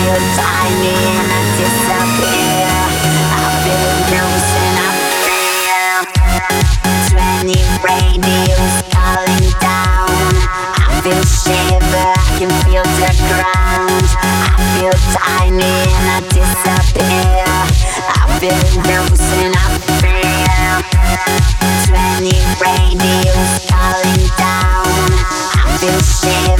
feel tiny and I disappear. I feel loose and I feel 20 radios calling down. I feel shiver, I can feel the ground. I feel tiny and I disappear. I feel loose and I feel 20 radios